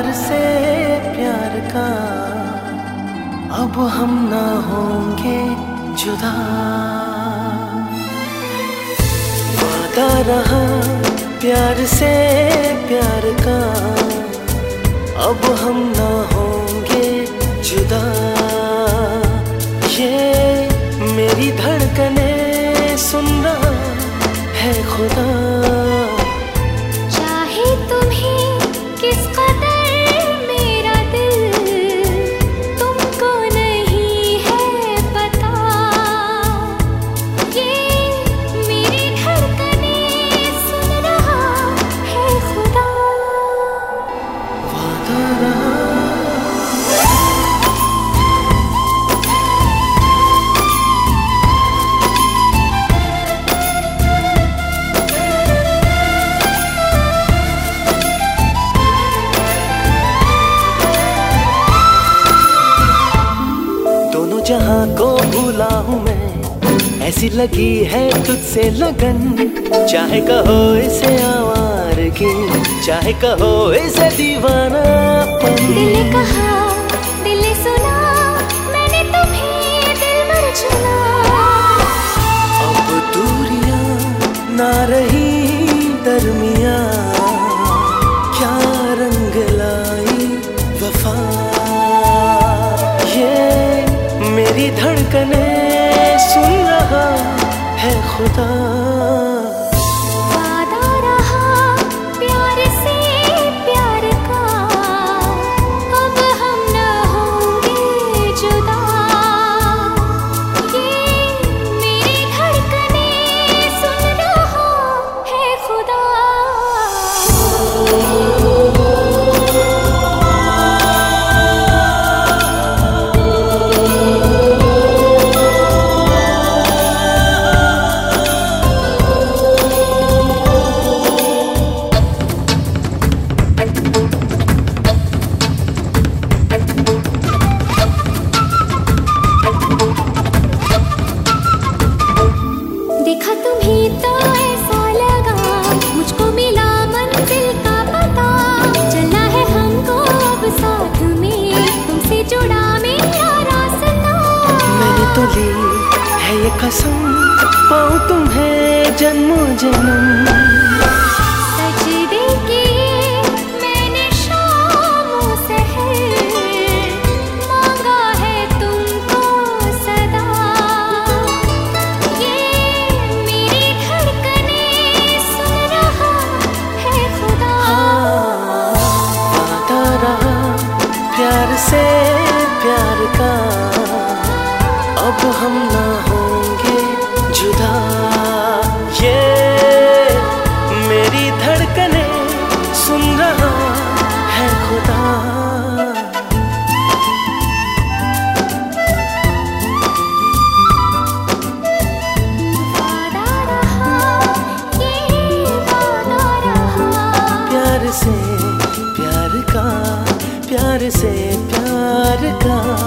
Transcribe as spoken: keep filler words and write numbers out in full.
प्यार से प्यार का अब हम ना होंगे जुदा। वादा रहा प्यार से प्यार का अब हम ना होंगे जुदा। ये मेरी धड़कने सुन रहा है खुदा। चाहे तुम्हें किस कदर मेरा दिल तुमको नहीं है पता। ये मेरी धड़कने सुन रहा है खुदा। वादा रहा जहाँ को भूला हूँ मैं, ऐसी लगी है तुझसे लगन। चाहे कहो इसे आवारगी, चाहे कहो इसे दीवानापन। दिल ने कहा दिल ने सुना, मैंने तुम्हें दिल भर चुना। अब दूरियां ना रही दरमिया, क्या रंग लाई वफा। मेरी धड़कने सुन रहा है खुदा। वादा रहा प्यार से प्यार का अब हम न होंगे जुदा। ये मेरी धड़कने सुन रहा है खुदा। देखा तुम्हें तो ऐसा लगा, मुझको मिला मंजिल का पता। चलना है हमको अब साथ में, तुमसे जुड़ा मेरा रास्ता। मैंने तो ली है ये कसम, पाऊं तुम्हें जन्मों जन्म। सजदे के मैंने शामों सहर मांगा है तुमको सदा। ये मेरी धड़कने सुन रहा है खुदा। वादा रहा प्यार से प्यार का अब हम ना होंगे जुदा। ये मेरी धड़कने सुन रहा है खुदा। वादा रहा ये वादा रहा। प्यार से प्यार का, प्यार से प्यार का।